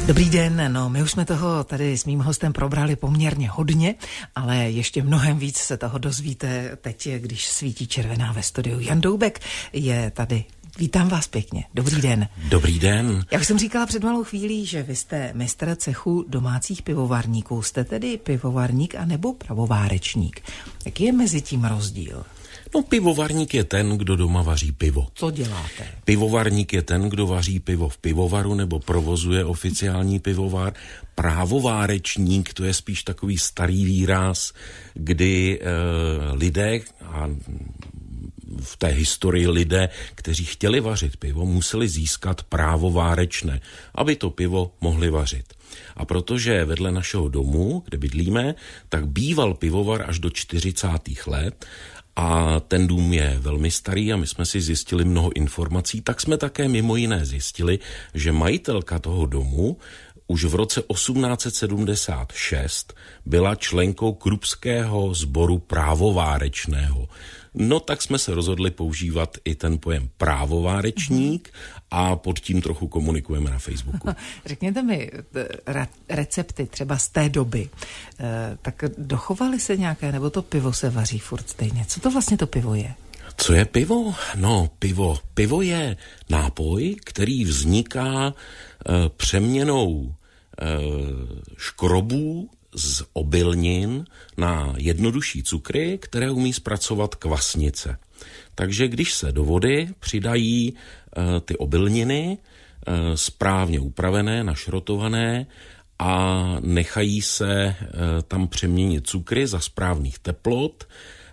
Dobrý den, no my už jsme toho tady s mým hostem probrali poměrně hodně, ale ještě mnohem víc se toho dozvíte teď, když svítí červená ve studiu. Jan Doubek je tady. Vítám vás pěkně. Dobrý den. Dobrý den. Já už jsem říkala před malou chvílí, že vy jste mistr cechu domácích pivovarníků. Jste tedy pivovarník anebo pravovárečník? Jaký je mezi tím rozdíl? No, pivovarník je ten, kdo doma vaří pivo. Co děláte? Pivovarník je ten, kdo vaří pivo v pivovaru nebo provozuje oficiální pivovar. Právovárečník, to je spíš takový starý výraz, kdy lidé a v té historii lidé, kteří chtěli vařit pivo, museli získat právo várečné, aby to pivo mohli vařit. A protože vedle našeho domu, kde bydlíme, tak býval pivovar až do 40. let a ten dům je velmi starý a my jsme si zjistili mnoho informací, tak jsme také mimo jiné zjistili, že majitelka toho domu už v roce 1876 byla členkou Krupského sboru právovárečného. No tak jsme se rozhodli používat i ten pojem právovárečník a pod tím trochu komunikujeme na Facebooku. Řekněte mi recepty třeba z té doby. Tak dochovaly se nějaké, nebo to pivo se vaří furt stejně? Co to vlastně to pivo je? Co je pivo? No, pivo je nápoj, který vzniká přeměnou škrobů z obilnin na jednodušší cukry, které umí zpracovat kvasnice. Takže když se do vody přidají ty obilniny správně upravené, našrotované a nechají se tam přeměnit cukry za správných teplot,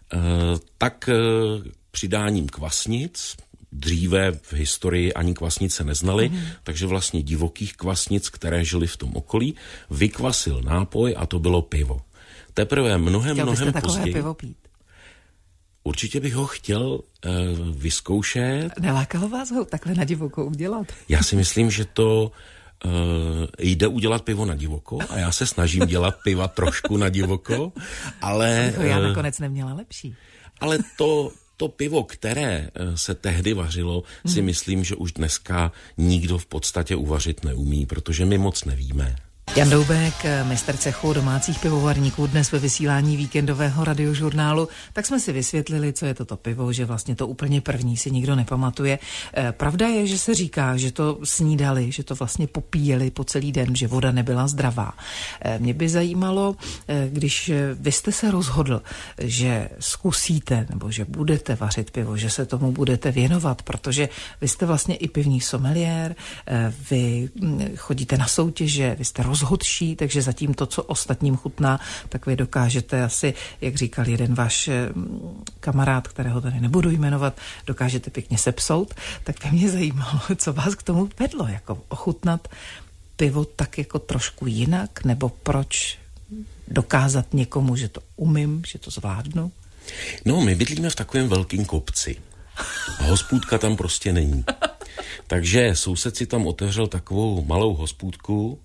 tak přidáním kvasnic, dříve v historii ani kvasnice neznali, takže vlastně divokých kvasnic, které žili v tom okolí, vykvasil nápoj a to bylo pivo. Teprve mnohem takové pivo pít? Určitě bych ho chtěl vyzkoušet. Nelákalo vás ho takhle na divoko udělat? Já si myslím, že to jde udělat pivo na divoko a já se snažím dělat piva trošku na divoko, ale... Já nakonec neměla lepší. Ale to pivo, které se tehdy vařilo, si myslím, že už dneska nikdo v podstatě uvařit neumí, protože my moc nevíme. Jan Doubek, mistr cechu domácích pivovarníků, dnes ve vysílání víkendového radiožurnálu, tak jsme si vysvětlili, co je toto pivo, že vlastně to úplně první si nikdo nepamatuje. Pravda je, že se říká, že to snídali, že to vlastně popíjeli po celý den, že voda nebyla zdravá. Mě by zajímalo, když vy jste se rozhodl, že zkusíte, nebo že budete vařit pivo, že se tomu budete věnovat, protože vy jste vlastně i pivní sommelier, vy chodíte na soutěže, vy jste rozhodčí, takže zatím to, co ostatním chutná, tak vy dokážete asi, jak říkal jeden váš kamarád, kterého tady nebudu jmenovat, dokážete pěkně sepsout, tak by mě zajímalo, co vás k tomu vedlo, jako ochutnat pivo tak jako trošku jinak, nebo proč dokázat někomu, že to umím, že to zvládnu? No, my bydlíme v takovém velkém kopci. A hospůdka tam prostě není. Takže soused si tam otevřel takovou malou hospůdku,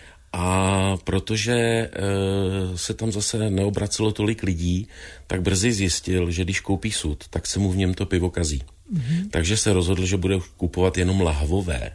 a protože se tam zase neobracelo tolik lidí, tak brzy zjistil, že když koupí sud, tak se mu v něm to pivo kazí. Takže se rozhodl, že bude kupovat jenom lahvové.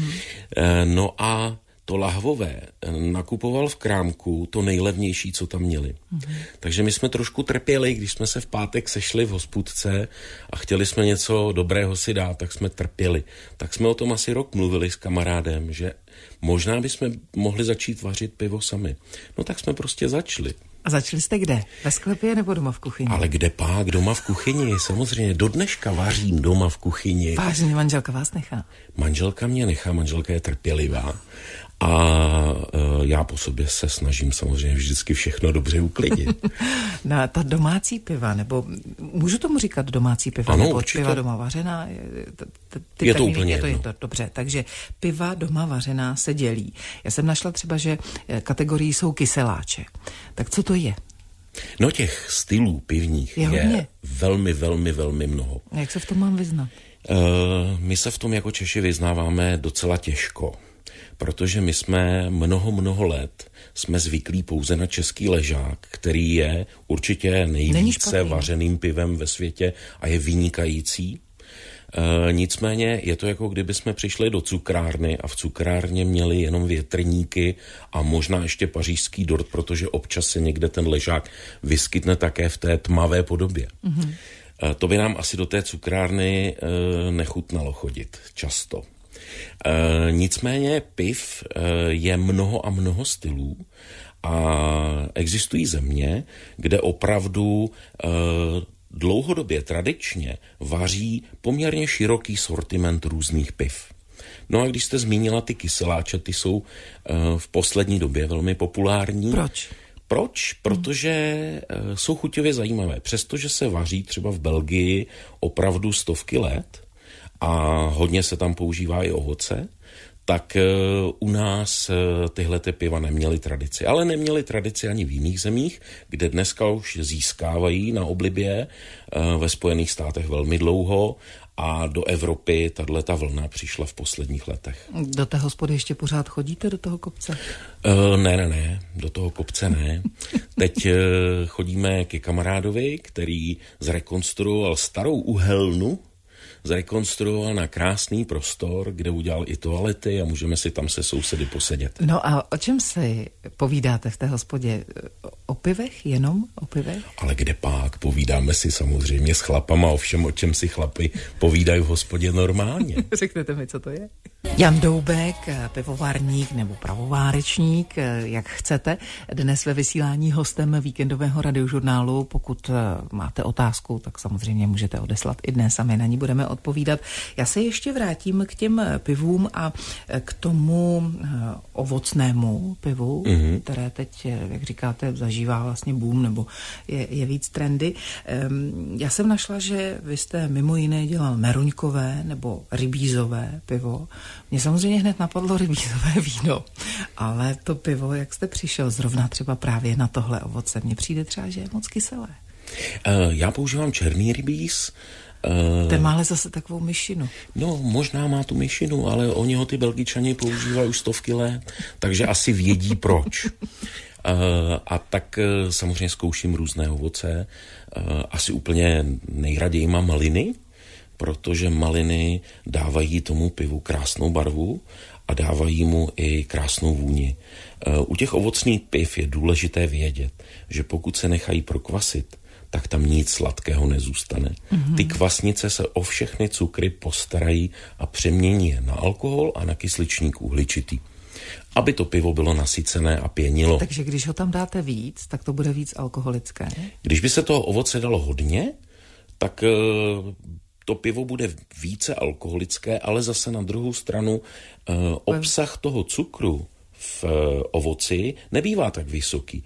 No a to lahvové nakupoval v krámku to nejlevnější, co tam měli. Takže my jsme trošku trpěli, když jsme se v pátek sešli v hospůdce a chtěli jsme něco dobrého si dát, tak jsme trpěli. Tak jsme o tom asi rok mluvili s kamarádem, že možná bychom mohli začít vařit pivo sami. No tak jsme prostě začali. A začali jste kde? Ve sklepě nebo doma v kuchyni? Ale kde pak? Doma v kuchyni. Samozřejmě do dneška vařím doma v kuchyni. Vážně, manželka vás nechá? Manželka mě nechá, manželka je trpělivá. A já po sobě se snažím samozřejmě vždycky všechno dobře uklidit. Na ta domácí piva, nebo můžu tomu říkat domácí piva, ano, nebo určitě. Piva doma vařená? Je to úplně jedno. Je to dobře, takže piva doma vařená se dělí. Já jsem našla třeba, že kategorii jsou kyseláče. Tak co to je? No těch stylů pivních je velmi, velmi, velmi mnoho. A jak se v tom mám vyznat? My se v tom jako Češi vyznáváme docela těžko. Protože my jsme mnoho let jsme zvyklí pouze na český ležák, který je určitě nejvíce vařeným pivem ve světě a je vynikající. Nicméně je to jako kdyby jsme přišli do cukrárny a v cukrárně měli jenom větrníky a možná ještě pařížský dort, protože občas se někde ten ležák vyskytne také v té tmavé podobě. Mm-hmm. To by nám asi do té cukrárny nechutnalo chodit často. Nicméně piv je mnoho a mnoho stylů a existují země, kde opravdu dlouhodobě tradičně vaří poměrně široký sortiment různých piv. No a když jste zmínila ty kyseláče, ty jsou v poslední době velmi populární. Proč? Protože jsou chuťově zajímavé. Přestože se vaří třeba v Belgii opravdu stovky let a hodně se tam používá i ovoce, tak u nás tyhle piva neměly tradici. Ale neměly tradici ani v jiných zemích, kde dneska už získávají na oblibě, ve Spojených státech velmi dlouho a do Evropy tato vlna přišla v posledních letech. Do té hospody ještě pořád chodíte, do toho kopce? Ne, do toho kopce ne. Teď chodíme ke kamarádovi, který zrekonstruoval starou uhelnu, zrekonstruoval na krásný prostor, kde udělal i toalety a můžeme si tam se sousedy posedět. No a o čem si povídáte v té hospodě? O pivech? Jenom o pivech? Ale kde pak? Povídáme si samozřejmě s chlapama o všem, o čem si chlapi povídají v hospodě normálně. Řeknete mi, co to je? Jan Doubek, pivovarník nebo pravovárečník, jak chcete, dnes ve vysílání hostem víkendového radiožurnálu. Pokud máte otázku, tak samozřejmě můžete odeslat i dnes a my na ní budeme odpovídat. Já se ještě vrátím k těm pivům a k tomu ovocnému pivu, které teď, jak říkáte, zažívá vlastně boom nebo je víc trendy. Já jsem našla, že vy jste mimo jiné dělal meruňkové nebo rybízové pivo. Mně samozřejmě hned napadlo rybízové víno, ale to pivo, jak jste přišel zrovna třeba právě na tohle ovoce, mně přijde třeba, že je moc kyselé. Já používám černý rybíz. Ten má ale zase takovou myšinu. No, možná má tu myšinu, ale oni ho ty Belgičani používají už stovky let, takže asi vědí proč. A tak samozřejmě zkouším různé ovoce. Asi úplně nejraději mám maliny, protože maliny dávají tomu pivu krásnou barvu a dávají mu i krásnou vůni. U těch ovocných piv je důležité vědět, že pokud se nechají prokvasit, tak tam nic sladkého nezůstane. Mm-hmm. Ty kvasnice se o všechny cukry postarají a přemění je na alkohol a na kysličník uhličitý, aby to pivo bylo nasycené a pěnilo. Takže když ho tam dáte víc, tak to bude víc alkoholické. Když by se toho ovoce dalo hodně, tak to pivo bude více alkoholické, ale zase na druhou stranu obsah toho cukru v ovoci nebývá tak vysoký.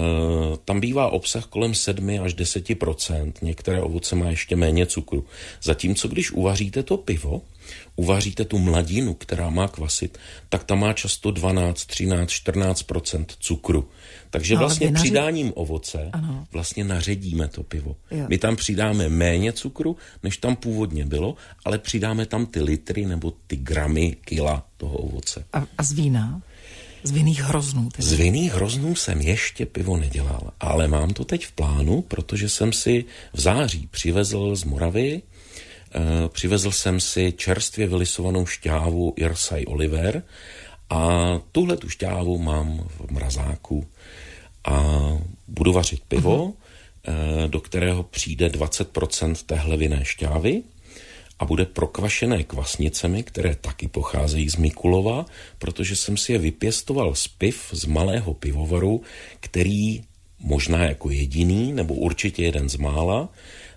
Tam bývá obsah kolem 7 až 10%. Některé ovoce má ještě méně cukru. Zatímco když uvaříte to pivo, uvaříte tu mladinu, která má kvasit, tak tam má často 12, 13, 14% cukru. Takže vlastně přidáním ovoce vlastně naředíme to pivo. Jo. My tam přidáme méně cukru, než tam původně bylo, ale přidáme tam ty litry nebo ty gramy, kila toho ovoce. A z vína? Z vinných hroznů? Z vinných hroznů jsem ještě pivo nedělal, ale mám to teď v plánu, protože jsem si v září přivezl z Moravy, přivezl jsem si čerstvě vylisovanou šťávu Irsay Oliver a tuhle tu šťávu mám v mrazáku a budu vařit pivo, do kterého přijde 20% téhle vinné šťávy a bude prokvašené kvasnicemi, které taky pocházejí z Mikulova, protože jsem si je vypěstoval z piv z malého pivovaru, který možná jako jediný, nebo určitě jeden z mála,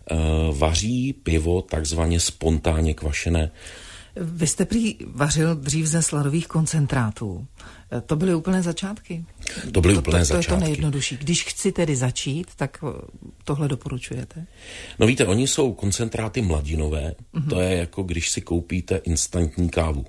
vaří pivo takzvaně spontánně kvašené. Vy jste prý vařil dřív ze sladových koncentrátů. To byly úplné začátky? To byly úplné začátky. To je to nejjednodušší. Když chci tedy začít, tak tohle doporučujete? No víte, oni jsou koncentráty mladinové. To je jako když si koupíte instantní kávu.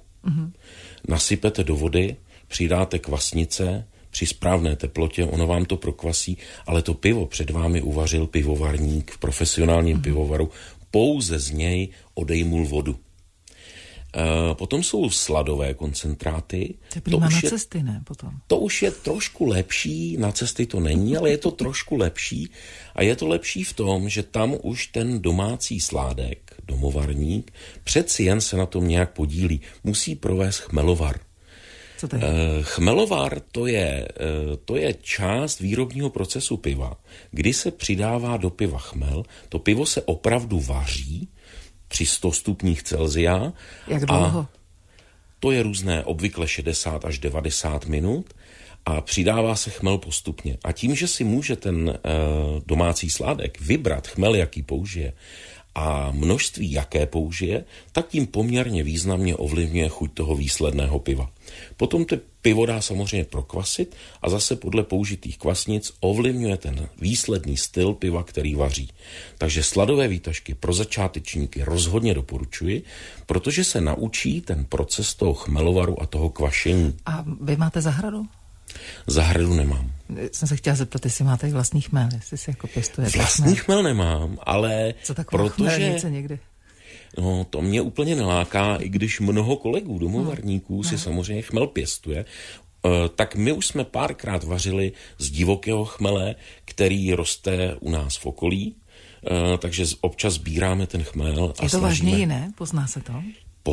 Nasypete do vody, přidáte kvasnice, při správné teplotě, ono vám to prokvasí, ale to pivo před vámi uvařil pivovarník v profesionálním pivovaru, pouze z něj odejmul vodu. Potom jsou sladové koncentráty. To je prima na cesty, ne? Potom. To už je trošku lepší, na cesty to není, ale je to trošku lepší. A je to lepší v tom, že tam už ten domácí sládek, domovarník, přeci jen se na tom nějak podílí. Musí provést chmelovar. Co to je? Chmelovar to je část výrobního procesu piva, kdy se přidává do piva chmel. To pivo se opravdu vaří při 100 stupních Celsia. Jak dlouho? To je různé, obvykle 60 až 90 minut a přidává se chmel postupně. A tím, že si může ten domácí sládek vybrat chmel, jaký použije, a množství, jaké použije, tak tím poměrně významně ovlivňuje chuť toho výsledného piva. Potom to pivo dá samozřejmě prokvasit a zase podle použitých kvasnic ovlivňuje ten výsledný styl piva, který vaří. Takže sladové výtažky pro začátečníky rozhodně doporučuji, protože se naučí ten proces toho chmelovaru a toho kvašení. A vy máte zahradu? Zahradu nemám. Jsem se chtěla zeptat, jestli máte i vlastní chmel, jestli si jako pěstujete. Vlastní chmel nemám, ale co taková chmelnice někdy? No, to mě úplně neláká, i když mnoho kolegů, domovarníků si samozřejmě chmel pěstuje, tak my už jsme párkrát vařili z divokého chmele, který roste u nás v okolí, takže občas sbíráme ten chmel. Je to vážně jiné? Pozná se to?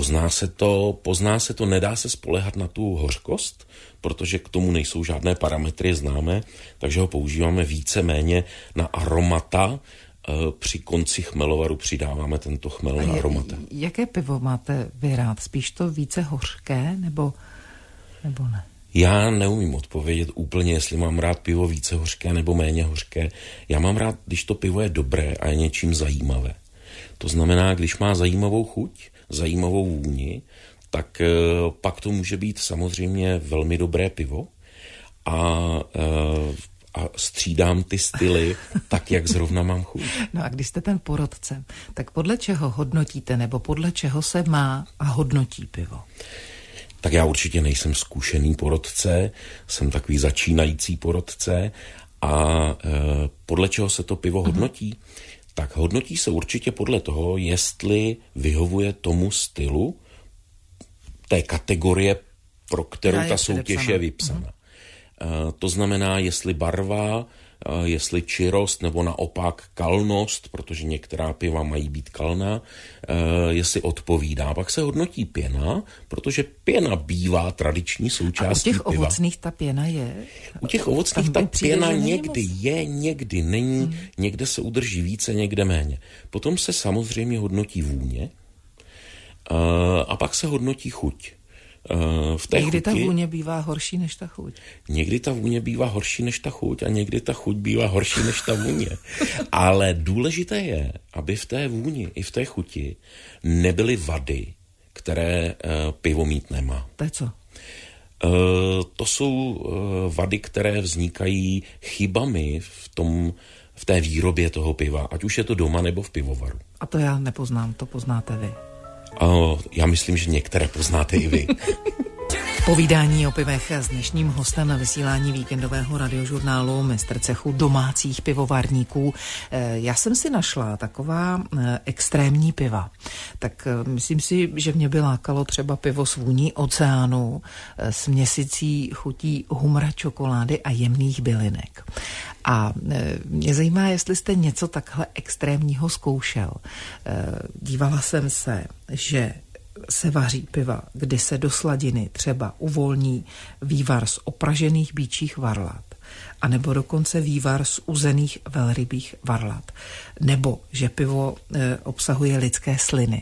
Pozná se to, nedá se spoléhat na tu hořkost, protože k tomu nejsou žádné parametry známé, takže ho používáme více-méně na aromata. Při konci chmelovaru přidáváme tento chmel na aromata. Jaké pivo máte vy rád? Spíš to více hořké, nebo ne? Já neumím odpovědět úplně, jestli mám rád pivo více hořké nebo méně hořké. Já mám rád, když to pivo je dobré a je něčím zajímavé. To znamená, když má zajímavou chuť, zajímavou vůni, tak pak to může být samozřejmě velmi dobré pivo a střídám ty styly tak, jak zrovna mám chuť. No a když jste ten porodce, tak podle čeho hodnotíte, nebo podle čeho se má a hodnotí pivo? Tak já určitě nejsem zkušený porodce, jsem takový začínající porodce a podle čeho se to pivo hodnotí? Tak hodnotí se určitě podle toho, jestli vyhovuje tomu stylu té kategorie, pro kterou ta soutěž je vypsaná. To znamená, jestli barva, jestli čirost nebo naopak kalnost, protože některá piva mají být kalná, jestli odpovídá. Pak se hodnotí pěna, protože pěna bývá tradiční součástí piva. A u těch ovocných ta pěna je? U těch ovocných ta pěna někdy je, někdy není, někde se udrží více, někde méně. Potom se samozřejmě hodnotí vůně a pak se hodnotí chuť. Někdy ta vůně bývá horší než ta chuť. Někdy ta vůně bývá horší než ta chuť a někdy ta chuť bývá horší než ta vůně. Ale důležité je, aby v té vůni i v té chuti nebyly vady, které pivo mít nemá. To je co? To jsou vady, které vznikají chybami v té výrobě toho piva, ať už je to doma nebo v pivovaru. A to já nepoznám, to poznáte vy. Já myslím, že některé poznáte i vy. Povídání o pivech s dnešním hostem na vysílání víkendového radiožurnálu, mistr cechu domácích pivovarníků. Já jsem si našla taková extrémní piva. Tak myslím si, že mě by lákalo třeba pivo s vůní oceánu, s měsící chutí humra, čokolády a jemných bylinek. A mě zajímá, jestli jste něco takhle extrémního zkoušel. Dívala jsem se, že se vaří piva, kdy se do sladiny třeba uvolní vývar z opražených býčích varlat, anebo dokonce vývar z uzených velrybích varlat, nebo že pivo obsahuje lidské sliny.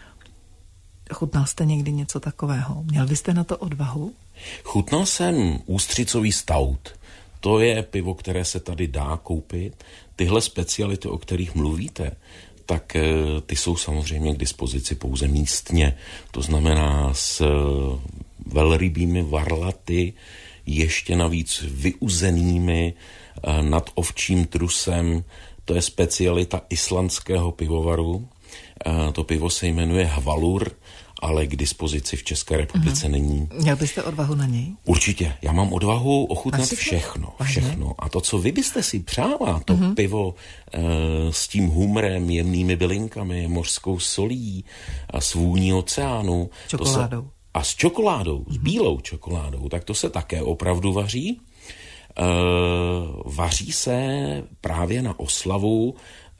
Chutnal jste někdy něco takového? Měl byste na to odvahu? Chutnal jsem ústřicový stout. To je pivo, které se tady dá koupit. Tyhle speciality, o kterých mluvíte, tak ty jsou samozřejmě k dispozici pouze místně. To znamená s velrybými varlaty, ještě navíc vyuzenými nad ovčím trusem. To je specialita islandského pivovaru. To pivo se jmenuje Hvalur ale k dispozici v České republice není. Měl byste odvahu na něj? Určitě. Já mám odvahu ochutnat všechno. A to, co vy byste si přála, to pivo s tím humrem, jemnými bylinkami, mořskou solí a s vůní oceánu. Čokoládou. A s čokoládou, s bílou čokoládou, tak to se také opravdu vaří. Vaří se právě na oslavu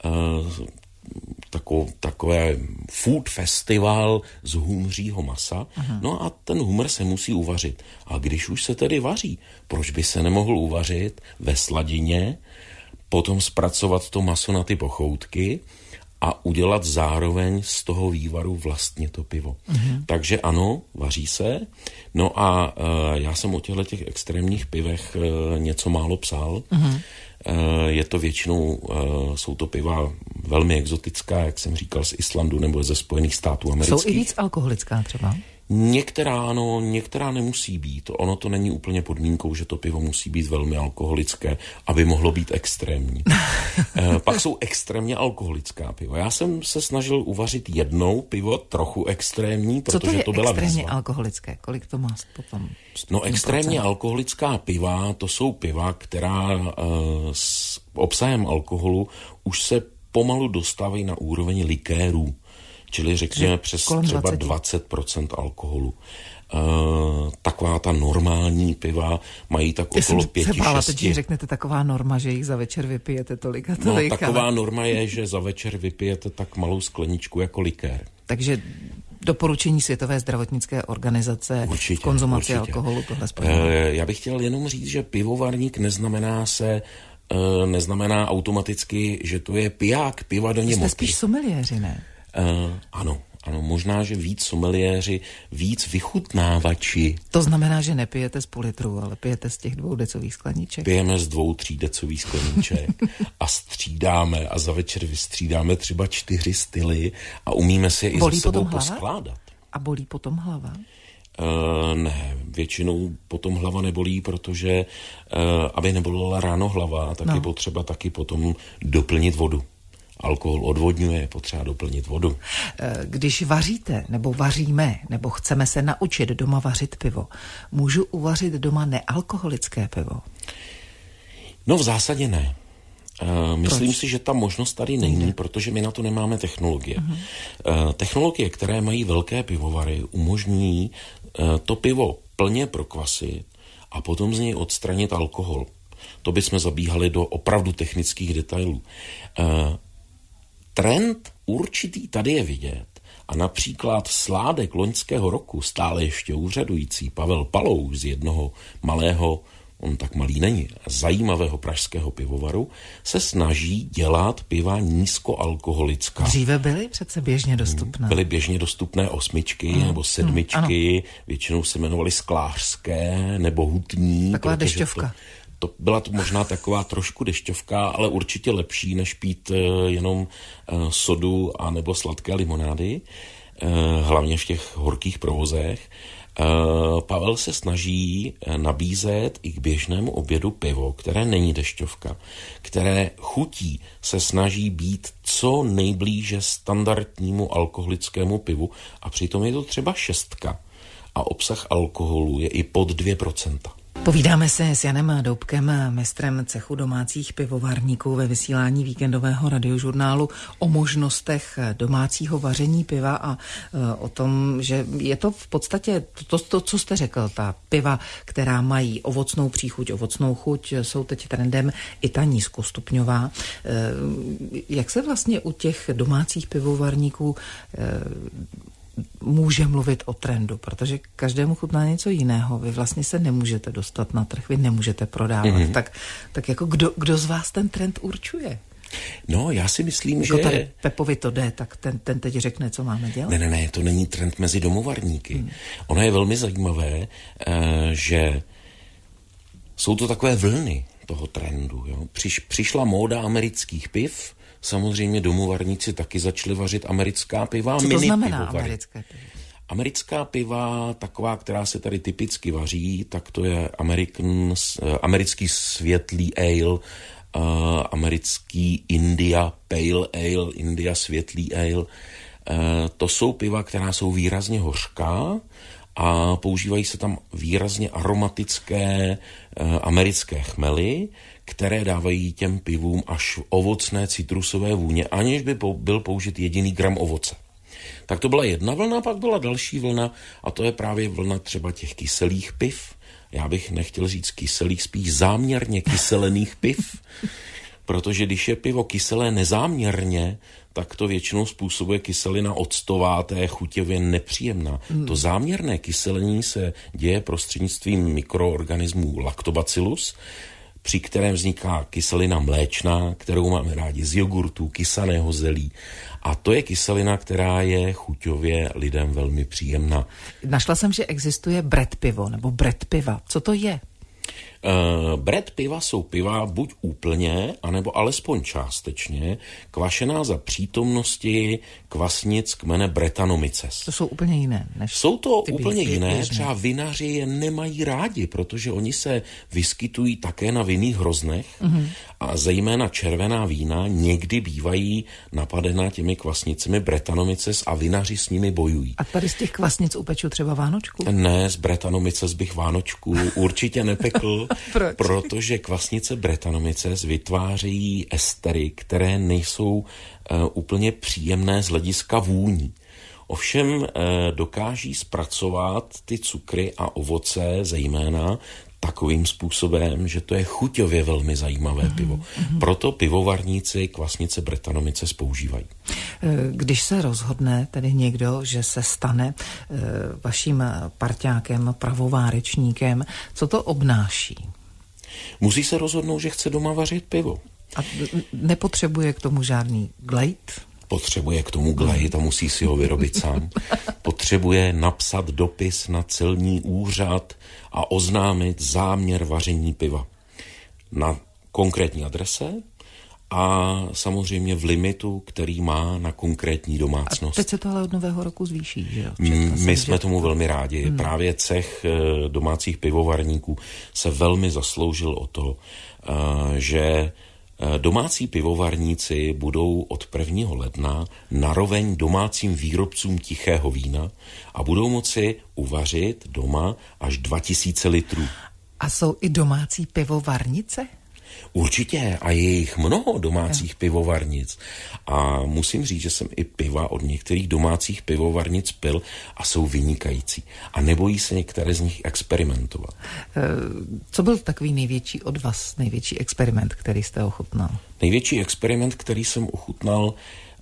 takové food festival z humřího masa. No a ten humr se musí uvařit. A když už se tedy vaří, proč by se nemohl uvařit ve sladině, potom zpracovat to maso na ty pochoutky a udělat zároveň z toho vývaru vlastně to pivo. Takže ano, vaří se. No a já jsem o těch extrémních pivech něco málo psal. Je to většinou, jsou to piva velmi exotická, jak jsem říkal, z Islandu nebo ze Spojených států amerických. Jsou i víc alkoholická třeba? Některá ano, některá nemusí být. Ono to není úplně podmínkou, že to pivo musí být velmi alkoholické, aby mohlo být extrémní. Pak jsou extrémně alkoholická piva. Já jsem se snažil uvařit jednou pivo trochu extrémní, protože to byla výzva. Co to je extrémně alkoholické? Kolik to má potom? No extrémně alkoholická piva, to jsou piva, která s obsahem alkoholu už se pomalu dostávají na úroveň likérů. Čili řekněme přes třeba 20% alkoholu. Taková ta normální piva mají tak okolo 5-6. Teď řeknete taková norma, že jich za večer vypijete tolik a tolik. No, taková norma je, že za večer vypijete tak malou skleničku jako likér. Takže doporučení Světové zdravotnické organizace určitě, konzumaci alkoholu tohle spojení. Já bych chtěl jenom říct, že pivovarník neznamená automaticky, že to je piják piva do němoty. Jste spíš someliéři, ne? Ano, možná, že víc someliéři, víc vychutnávači. To znamená, že nepijete z půl litru, ale pijete z těch 2 decových skleníček. Pijeme z 2-3 decových skleníček a střídáme a za večer vystřídáme třeba 4 styly a umíme si je i za sebou poskládat. A bolí potom hlava? Ne, většinou potom hlava nebolí, protože aby nebolela ráno hlava, tak je potřeba taky potom doplnit vodu. Alkohol odvodňuje, je potřeba doplnit vodu. Když vaříte, nebo vaříme, nebo chceme se naučit doma vařit pivo, můžu uvařit doma nealkoholické pivo? No v zásadě ne. Myslím si, že ta možnost tady není, protože my na to nemáme technologie. Technologie, které mají velké pivovary, umožňují to pivo plně prokvasit a potom z něj odstranit alkohol. To bychom zabíhali do opravdu technických detailů. Trend určitý tady je vidět a například sládek loňského roku, stále ještě úřadující Pavel Palouš z jednoho malého, on tak malý není, zajímavého pražského pivovaru, se snaží dělat piva nízkoalkoholická. Dříve byly přece běžně dostupné. Byly běžně dostupné 8 nebo 7, většinou se jmenovaly sklářské nebo hutní. Taková dešťovka. To byla to možná taková trošku dešťovka, ale určitě lepší, než pít jenom sodu a nebo sladké limonády, hlavně v těch horkých provozech. Pavel se snaží nabízet i k běžnému obědu pivo, které není dešťovka, které chutí se snaží být co nejblíže standardnímu alkoholickému pivu a přitom je to třeba 6 a obsah alkoholu je i pod 2%. Povídáme se s Janem Doubkem, mistrem cechu domácích pivovarníků ve vysílání víkendového radiožurnálu o možnostech domácího vaření piva a o tom, že je to v podstatě to, co jste řekl, ta piva, která mají ovocnou příchuť, ovocnou chuť, jsou teď trendem i ta nízkostupňová. Jak se vlastně u těch domácích pivovarníků může mluvit o trendu, protože každému chutná něco jiného. Vy vlastně se nemůžete dostat na trh, vy nemůžete prodávat. Tak jako kdo z vás ten trend určuje? No, já si myslím, jako že... tady Pepovi to jde, tak ten teď řekne, co máme dělat. Ne, to není trend mezi domovarníky. Ono je velmi zajímavé, že jsou to takové vlny toho trendu. Jo? Přišla móda amerických piv, samozřejmě domovarníci taky začali vařit americká piva. Co to znamená americké pivo? Americká piva, taková, která se tady typicky vaří, tak to je americký světlý ale, americký India Pale Ale, India světlý ale, To jsou piva, která jsou výrazně hořká a používají se tam výrazně aromatické americké chmely, které dávají těm pivům až ovocné citrusové vůně, aniž by byl použit jediný gram ovoce. Tak to byla jedna vlna, pak byla další vlna a to je právě vlna třeba těch kyselých piv. Já bych nechtěl říct kyselých, spíš záměrně kyselených piv, protože když je pivo kyselé nezáměrně, tak to většinou způsobuje kyselina octová, to je chuťově nepříjemná. To záměrné kyselení se děje prostřednictvím mikroorganismů Lactobacillus, při kterém vzniká kyselina mléčná, kterou máme rádi z jogurtu, kysaného zelí. A to je kyselina, která je chuťově lidem velmi příjemná. Našla jsem, že existuje Brett pivo nebo Brett piva. Co to je? Brett piva jsou piva buď úplně, anebo alespoň částečně kvašená za přítomnosti kvasnic kmene Brettanomyces. To jsou úplně jiné. Jsou to úplně jiné, třeba vinaři je nemají rádi, protože oni se vyskytují také na vinných hroznech a zejména červená vína někdy bývají napadena těmi kvasnicemi Brettanomyces a vinaři s nimi bojují. A tady z těch kvasnic upeču třeba vánočku? Ne, z Brettanomyces bych vánočku určitě nepekl, protože kvasnice Brettanomyces vytvářejí estery, které nejsou úplně příjemné z hlediska vůní. Ovšem dokáží zpracovat ty cukry a ovoce zejména takovým způsobem, že to je chuťově velmi zajímavé pivo. Proto pivovarníci kvasnice Brettanomyces používají. Když se rozhodne tedy někdo, že se stane vaším parťákem, pravovárečníkem, co to obnáší? Musí se rozhodnout, že chce doma vařit pivo. A nepotřebuje k tomu žádný glejt? Potřebuje k tomu glejt a musí si ho vyrobit sám. Potřebuje napsat dopis na celní úřad a oznámit záměr vaření piva na konkrétní adrese a samozřejmě v limitu, který má na konkrétní domácnost. A teď se to ale od Nového roku zvýší, že jo? My jsme tomu velmi rádi. Právě cech domácích pivovarníků se velmi zasloužil o to, že domácí pivovarníci budou od 1. ledna naroveň domácím výrobcům tichého vína a budou moci uvařit doma až 2000 litrů. A jsou i domácí pivovarnice? Určitě a je jich mnoho domácích pivovarnic a musím říct, že jsem i piva od některých domácích pivovarnic pil a jsou vynikající a nebojí se některé z nich experimentovat. Co byl takový největší od vás, největší experiment, který jste ochutnal? Největší experiment, který jsem ochutnal,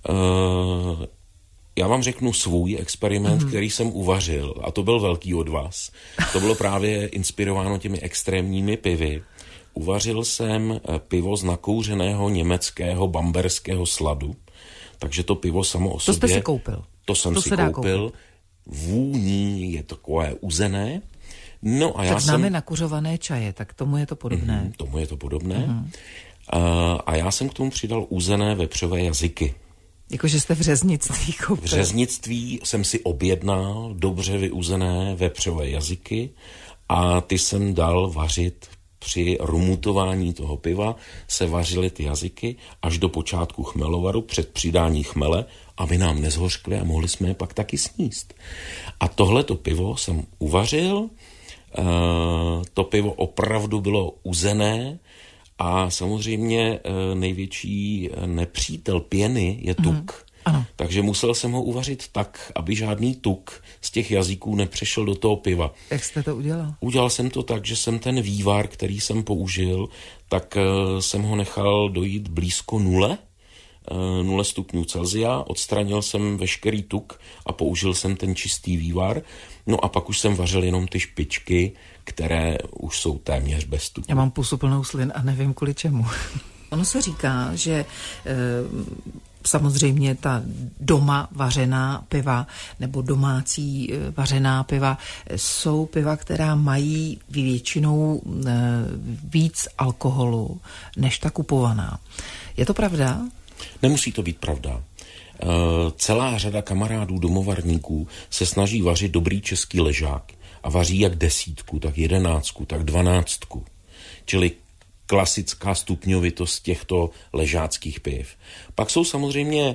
já vám řeknu svůj experiment, který jsem uvařil a to byl velký od vás. To bylo právě inspirováno těmi extrémními pivy. Uvařil jsem pivo z nakouřeného německého bamberského sladu, takže to pivo samo o sobě... To jste si koupil? To jsem si koupil. Vůní je takové uzené. No a tak známe nakuřované čaje, tak tomu je to podobné. Tomu je to podobné. A já jsem k tomu přidal uzené vepřové jazyky. Jakože jste v řeznictví koupil. V řeznictví jsem si objednal dobře vyuzené vepřové jazyky a ty jsem dal vařit. Při rumutování toho piva se vařily ty jazyky až do počátku chmelovaru před přidání chmele, aby nám nezhořkly a mohli jsme je pak taky sníst. A tohleto pivo jsem uvařil, to pivo opravdu bylo uzené a samozřejmě největší nepřítel pěny je tuk. Ano. Takže musel jsem ho uvařit tak, aby žádný tuk z těch jazyků nepřešel do toho piva. Jak jste to udělal? Udělal jsem to tak, že jsem ten vývar, který jsem použil, tak jsem ho nechal dojít blízko 0 stupňů Celsia, odstranil jsem veškerý tuk a použil jsem ten čistý vývar. No a pak už jsem vařil jenom ty špičky, které už jsou téměř bez tuku. Já mám pusu plnou slin a nevím kvůli čemu. Ono se říká, že samozřejmě ta doma vařená piva nebo domácí vařená piva jsou piva, která mají většinou víc alkoholu než ta kupovaná. Je to pravda? Nemusí to být pravda. Celá řada kamarádů domovarníků se snaží vařit dobrý český ležák a vaří jak 10, tak 11, tak 12. Čili klasická stupňovitost těchto ležáckých piv. Pak jsou samozřejmě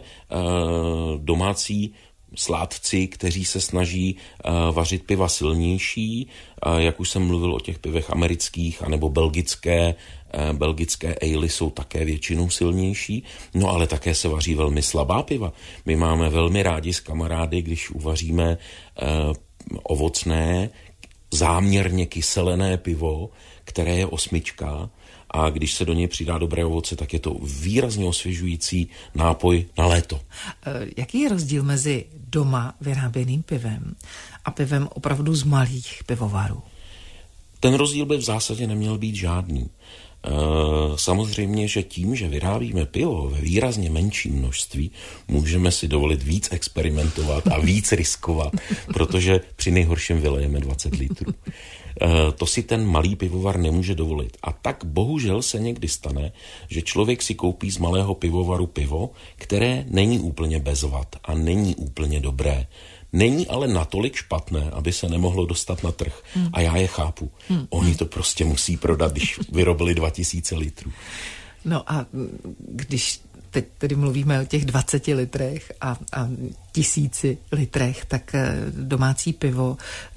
domácí sládci, kteří se snaží vařit piva silnější, jak už jsem mluvil o těch pivech amerických, anebo belgické ale jsou také většinou silnější, no ale také se vaří velmi slabá piva. My máme velmi rádi s kamarády, když uvaříme ovocné, záměrně kyselené pivo, které je 8, a když se do něj přidá dobré ovoce, tak je to výrazně osvěžující nápoj na léto. Jaký je rozdíl mezi doma vyráběným pivem a pivem opravdu z malých pivovarů? Ten rozdíl by v zásadě neměl být žádný. Samozřejmě, že tím, že vyrábíme pivo ve výrazně menším množství, můžeme si dovolit víc experimentovat a víc riskovat, protože při nejhorším vylejeme 20 litrů. To si ten malý pivovar nemůže dovolit. A tak bohužel se někdy stane, že člověk si koupí z malého pivovaru pivo, které není úplně bez vad a není úplně dobré. Není ale natolik špatné, aby se nemohlo dostat na trh. A já je chápu. Oni to prostě musí prodat, když vyrobili 2000 litrů. No a když teď tedy mluvíme o těch 20 litrech a 1000 litrech, tak domácí pivo,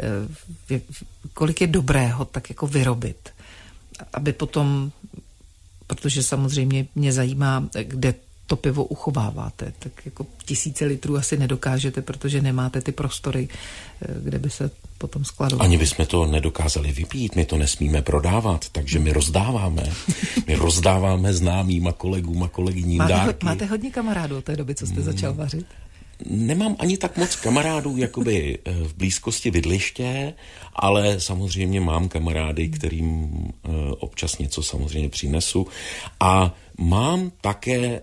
kolik je dobrého tak jako vyrobit, aby potom, protože samozřejmě mě zajímá, kde to pivo uchováváte, tak jako 1000 litrů asi nedokážete, protože nemáte ty prostory, kde by se potom skladovalo. Ani bychom to nedokázali vypít, my to nesmíme prodávat, takže my rozdáváme. My rozdáváme známým a kolegům a kolegyním dárky. Máte hodně kamarádů od té doby, co jste začal vařit? Nemám ani tak moc kamarádů jakoby v blízkosti bydliště, ale samozřejmě mám kamarády, kterým občas něco samozřejmě přinesu. A mám také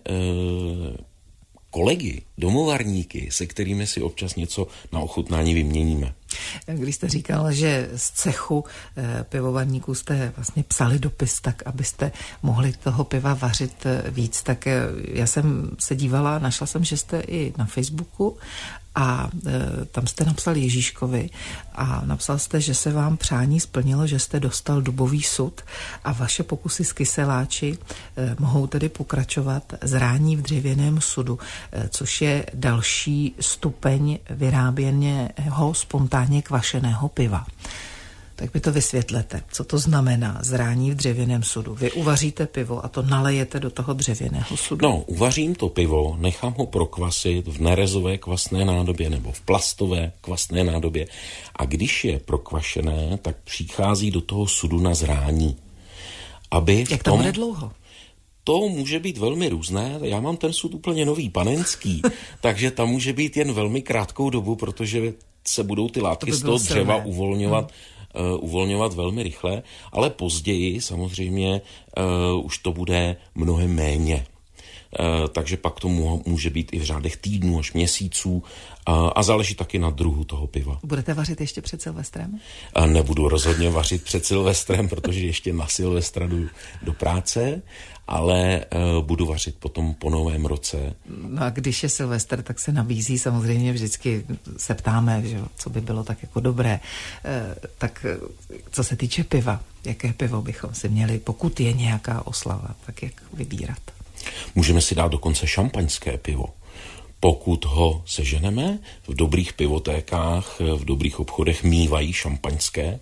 kolegy, domovarníky, se kterými si občas něco na ochutnání vyměníme. Když jste říkal, že z cechu pivovarníků jste vlastně psali dopis, tak abyste mohli toho piva vařit víc, tak já jsem se dívala, našla jsem, že jste i na Facebooku a tam jste napsal Ježíškovi a napsal jste, že se vám přání splnilo, že jste dostal dubový sud a vaše pokusy s kyseláči mohou tedy pokračovat zrání v dřevěném sudu, což je další stupeň vyráběného spontánně kvašeného piva. Tak mi to vysvětlete, co to znamená zrání v dřevěném sudu. Vy uvaříte pivo a to nalejete do toho dřevěného sudu. No, uvařím to pivo, nechám ho prokvasit v nerezové kvasné nádobě nebo v plastové kvasné nádobě a když je prokvašené, tak přichází do toho sudu na zrání. Jak to bude dlouho? To může být velmi různé. Já mám ten sud úplně nový, panenský, takže tam může být jen velmi krátkou dobu, protože se budou ty látky z toho dřeva uvolňovat velmi rychle, ale později samozřejmě už to bude mnohem méně. Takže pak to může být i v řádech týdnů až měsíců a záleží taky na druhu toho piva. Budete vařit ještě před Silvestrem? Nebudu rozhodně vařit před Silvestrem, protože ještě na Silvestra jdu do práce, ale budu vařit potom po Novém roce. No a když je Silvestr, tak se nabízí samozřejmě vždycky se ptáme, že co by bylo tak jako dobré. Tak co se týče piva, jaké pivo bychom si měli, pokud je nějaká oslava, tak jak vybírat? Můžeme si dát dokonce šampaňské pivo. Pokud ho seženeme, v dobrých pivotékách, v dobrých obchodech mívají šampaňské,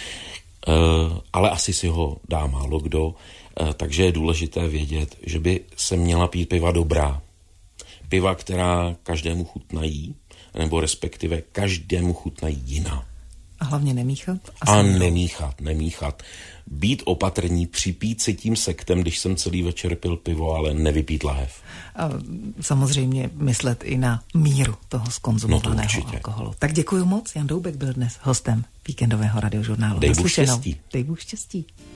ale asi si ho dá málo kdo, takže je důležité vědět, že by se měla pít piva dobrá. Piva, která každému chutnají, nebo respektive každému chutnají jiná. A hlavně nemíchat? A nemíchat. Být opatrní, připít si tím sektem, když jsem celý večer pil pivo, ale nevypít lahev. A samozřejmě myslet i na míru toho zkonzumovaného alkoholu. Tak děkuji moc. Jan Doubek byl dnes hostem víkendového radiožurnálu. Dej Bůh štěstí. Dej Bůh štěstí.